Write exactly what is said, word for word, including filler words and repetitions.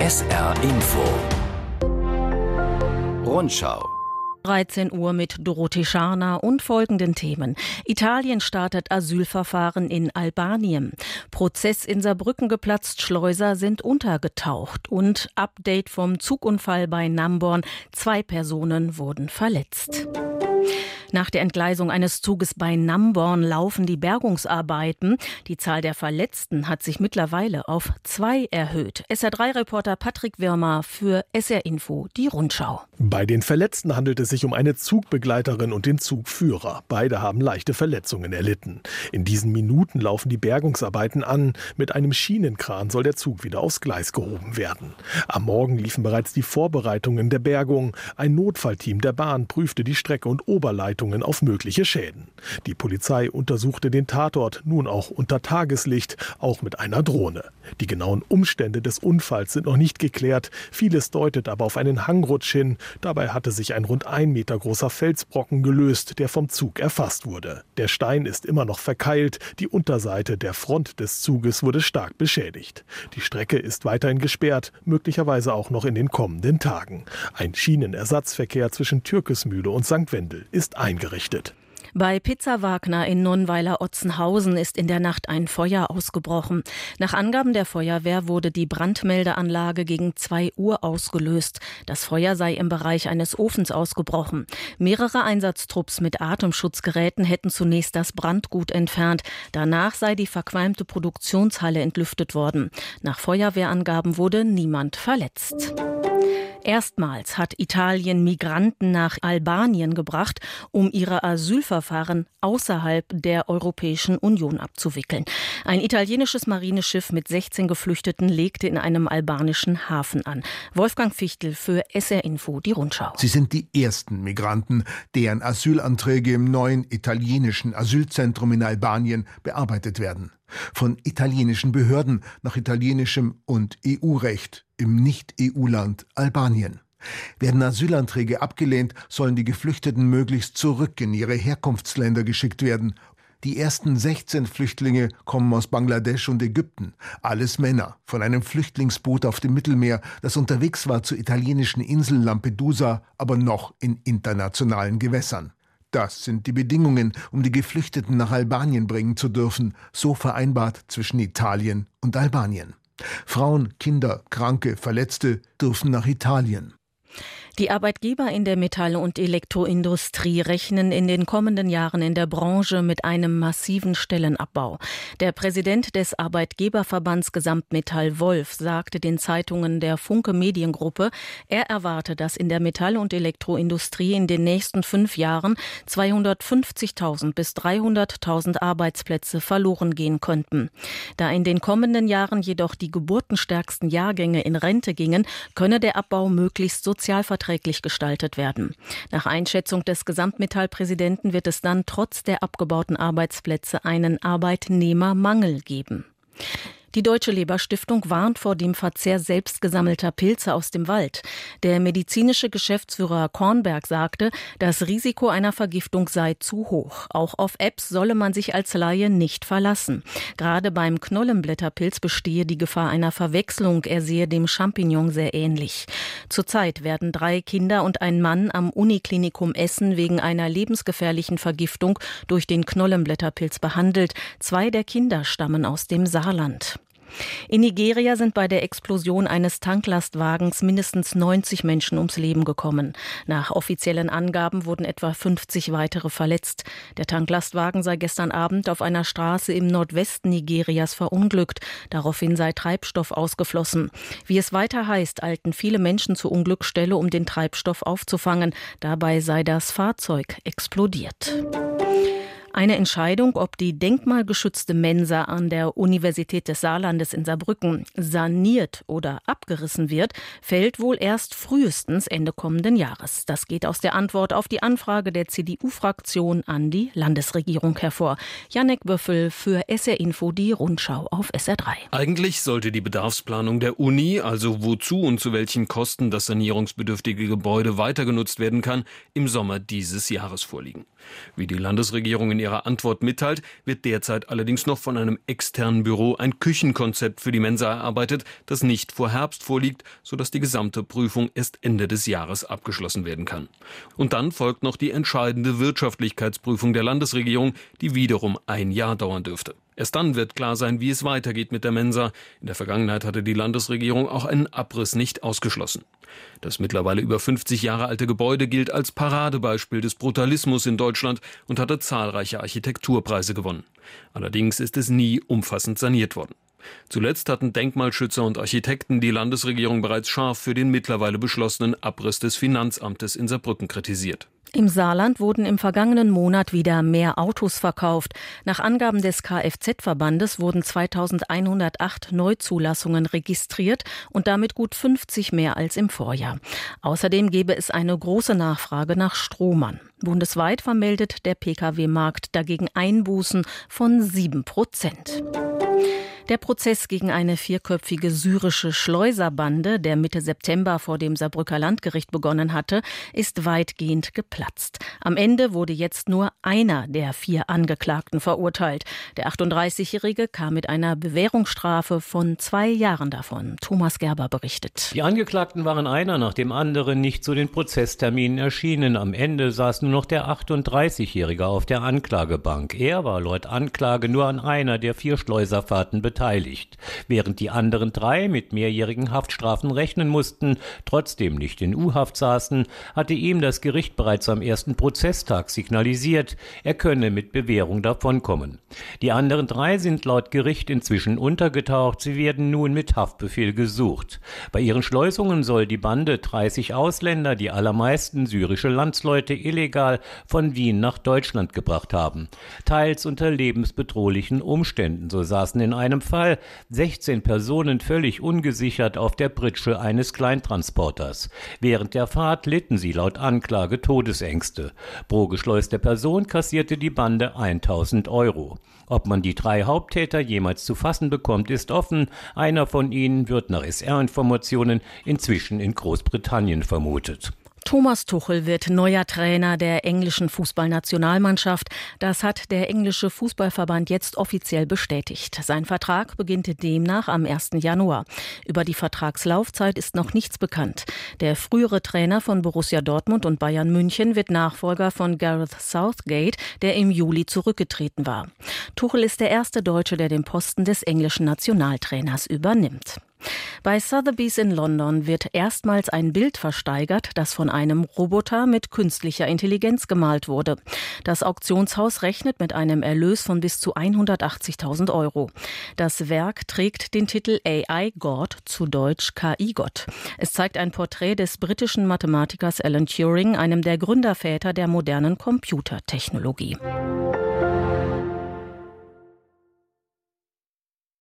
S R Info Rundschau dreizehn Uhr mit Dorothee Scharner und folgenden Themen. Italien startet Asylverfahren in Albanien. Prozess in Saarbrücken geplatzt, Schleuser sind untergetaucht. Und Update vom Zugunfall bei Namborn. Zwei Personen wurden verletzt. Nach der Entgleisung eines Zuges bei Namborn laufen die Bergungsarbeiten. Die Zahl der Verletzten hat sich mittlerweile auf zwei erhöht. S R drei Reporter Patrick Wirmer für S R Info, die Rundschau. Bei den Verletzten handelt es sich um eine Zugbegleiterin und den Zugführer. Beide haben leichte Verletzungen erlitten. In diesen Minuten laufen die Bergungsarbeiten an. Mit einem Schienenkran soll der Zug wieder aufs Gleis gehoben werden. Am Morgen liefen bereits die Vorbereitungen der Bergung. Ein Notfallteam der Bahn prüfte die Strecke und Oberleitung auf mögliche Schäden. Die Polizei untersuchte den Tatort nun auch unter Tageslicht, auch mit einer Drohne. Die genauen Umstände des Unfalls sind noch nicht geklärt. Vieles deutet aber auf einen Hangrutsch hin. Dabei hatte sich ein rund ein Meter großer Felsbrocken gelöst, der vom Zug erfasst wurde. Der Stein ist immer noch verkeilt. Die Unterseite der Front des Zuges wurde stark beschädigt. Die Strecke ist weiterhin gesperrt, möglicherweise auch noch in den kommenden Tagen. Ein Schienenersatzverkehr zwischen Türkesmühle und Sankt Wendel ist eingerichtet. Bei Pizza Wagner in Nonnweiler-Otzenhausen ist in der Nacht ein Feuer ausgebrochen. Nach Angaben der Feuerwehr wurde die Brandmeldeanlage gegen zwei Uhr ausgelöst. Das Feuer sei im Bereich eines Ofens ausgebrochen. Mehrere Einsatztrupps mit Atemschutzgeräten hätten zunächst das Brandgut entfernt. Danach sei die verqualmte Produktionshalle entlüftet worden. Nach Feuerwehrangaben wurde niemand verletzt. Erstmals hat Italien Migranten nach Albanien gebracht, um ihre Asylverfahren außerhalb der Europäischen Union abzuwickeln. Ein italienisches Marineschiff mit sechzehn Geflüchteten legte in einem albanischen Hafen an. Wolfgang Fichtel für S R Info, die Rundschau. Sie sind die ersten Migranten, deren Asylanträge im neuen italienischen Asylzentrum in Albanien bearbeitet werden. Von italienischen Behörden nach italienischem und E U-Recht im Nicht-E U-Land Albanien. Werden Asylanträge abgelehnt, sollen die Geflüchteten möglichst zurück in ihre Herkunftsländer geschickt werden. Die ersten sechzehn Flüchtlinge kommen aus Bangladesch und Ägypten. Alles Männer, von einem Flüchtlingsboot auf dem Mittelmeer, das unterwegs war zur italienischen Insel Lampedusa, aber noch in internationalen Gewässern. Das sind die Bedingungen, um die Geflüchteten nach Albanien bringen zu dürfen, so vereinbart zwischen Italien und Albanien. Frauen, Kinder, Kranke, Verletzte dürfen nach Italien. Die Arbeitgeber in der Metall- und Elektroindustrie rechnen in den kommenden Jahren in der Branche mit einem massiven Stellenabbau. Der Präsident des Arbeitgeberverbands Gesamtmetall Wolf sagte den Zeitungen der Funke Mediengruppe, er erwarte, dass in der Metall- und Elektroindustrie in den nächsten fünf Jahren zweihundertfünfzigtausend bis dreihunderttausend Arbeitsplätze verloren gehen könnten. Da in den kommenden Jahren jedoch die geburtenstärksten Jahrgänge in Rente gingen, könne der Abbau möglichst sozialverträglich gestaltet werden. Nach Einschätzung des Gesamtmetallpräsidenten wird es dann trotz der abgebauten Arbeitsplätze einen Arbeitnehmermangel geben. Die Deutsche Leberstiftung warnt vor dem Verzehr selbst gesammelter Pilze aus dem Wald. Der medizinische Geschäftsführer Kornberg sagte, das Risiko einer Vergiftung sei zu hoch. Auch auf Apps solle man sich als Laie nicht verlassen. Gerade beim Knollenblätterpilz bestehe die Gefahr einer Verwechslung. Er sehe dem Champignon sehr ähnlich. Zurzeit werden drei Kinder und ein Mann am Uniklinikum Essen wegen einer lebensgefährlichen Vergiftung durch den Knollenblätterpilz behandelt. Zwei der Kinder stammen aus dem Saarland. In Nigeria sind bei der Explosion eines Tanklastwagens mindestens neunzig Menschen ums Leben gekommen. Nach offiziellen Angaben wurden etwa fünfzig weitere verletzt. Der Tanklastwagen sei gestern Abend auf einer Straße im Nordwesten Nigerias verunglückt. Daraufhin sei Treibstoff ausgeflossen. Wie es weiter heißt, eilten viele Menschen zur Unglücksstelle, um den Treibstoff aufzufangen. Dabei sei das Fahrzeug explodiert. Eine Entscheidung, ob die denkmalgeschützte Mensa an der Universität des Saarlandes in Saarbrücken saniert oder abgerissen wird, fällt wohl erst frühestens Ende kommenden Jahres. Das geht aus der Antwort auf die Anfrage der C D U-Fraktion an die Landesregierung hervor. Jannik Böffel für S R Info, die Rundschau auf S R drei. Eigentlich sollte die Bedarfsplanung der Uni, also wozu und zu welchen Kosten das sanierungsbedürftige Gebäude weiter genutzt werden kann, im Sommer dieses Jahres vorliegen. Wie die Landesregierung in ihrer Antwort mitteilt, wird derzeit allerdings noch von einem externen Büro ein Küchenkonzept für die Mensa erarbeitet, das nicht vor Herbst vorliegt, sodass die gesamte Prüfung erst Ende des Jahres abgeschlossen werden kann. Und dann folgt noch die entscheidende Wirtschaftlichkeitsprüfung der Landesregierung, die wiederum ein Jahr dauern dürfte. Erst dann wird klar sein, wie es weitergeht mit der Mensa. In der Vergangenheit hatte die Landesregierung auch einen Abriss nicht ausgeschlossen. Das mittlerweile über fünfzig Jahre alte Gebäude gilt als Paradebeispiel des Brutalismus in Deutschland und hatte zahlreiche Architekturpreise gewonnen. Allerdings ist es nie umfassend saniert worden. Zuletzt hatten Denkmalschützer und Architekten die Landesregierung bereits scharf für den mittlerweile beschlossenen Abriss des Finanzamtes in Saarbrücken kritisiert. Im Saarland wurden im vergangenen Monat wieder mehr Autos verkauft. Nach Angaben des Kfz-Verbandes wurden zweitausendeinhundertacht Neuzulassungen registriert und damit gut fünfzig mehr als im Vorjahr. Außerdem gebe es eine große Nachfrage nach Stromern. Bundesweit vermeldet der Pkw-Markt dagegen Einbußen von sieben Prozent. Der Prozess gegen eine vierköpfige syrische Schleuserbande, der Mitte September vor dem Saarbrücker Landgericht begonnen hatte, ist weitgehend geplatzt. Am Ende wurde jetzt nur einer der vier Angeklagten verurteilt. Der achtunddreißigjährige kam mit einer Bewährungsstrafe von zwei Jahren davon. Thomas Gerber berichtet. Die Angeklagten waren einer nach dem anderen nicht zu den Prozessterminen erschienen. Am Ende saß nur noch der achtunddreißigjährige auf der Anklagebank. Er war laut Anklage nur an einer der vier Schleuserfahrten beteiligt. beteiligt. Während die anderen drei mit mehrjährigen Haftstrafen rechnen mussten, trotzdem nicht in U-Haft saßen, hatte ihm das Gericht bereits am ersten Prozesstag signalisiert, er könne mit Bewährung davonkommen. Die anderen drei sind laut Gericht inzwischen untergetaucht, sie werden nun mit Haftbefehl gesucht. Bei ihren Schleusungen soll die Bande dreißig Ausländer, die allermeisten syrische Landsleute, illegal von Wien nach Deutschland gebracht haben. Teils unter lebensbedrohlichen Umständen, so saßen in einem Fall sechzehn Personen völlig ungesichert auf der Pritsche eines Kleintransporters. Während der Fahrt litten sie laut Anklage Todesängste. Pro geschleuste Person kassierte die Bande tausend Euro. Ob man die drei Haupttäter jemals zu fassen bekommt, ist offen. Einer von ihnen wird nach S R-Informationen inzwischen in Großbritannien vermutet. Thomas Tuchel wird neuer Trainer der englischen Fußballnationalmannschaft. Das hat der englische Fußballverband jetzt offiziell bestätigt. Sein Vertrag beginnt demnach am ersten Januar. Über die Vertragslaufzeit ist noch nichts bekannt. Der frühere Trainer von Borussia Dortmund und Bayern München wird Nachfolger von Gareth Southgate, der im Juli zurückgetreten war. Tuchel ist der erste Deutsche, der den Posten des englischen Nationaltrainers übernimmt. Bei Sotheby's in London wird erstmals ein Bild versteigert, das von einem Roboter mit künstlicher Intelligenz gemalt wurde. Das Auktionshaus rechnet mit einem Erlös von bis zu hundertachtzigtausend Euro. Das Werk trägt den Titel A I God, zu Deutsch K I-Gott. Es zeigt ein Porträt des britischen Mathematikers Alan Turing, einem der Gründerväter der modernen Computertechnologie.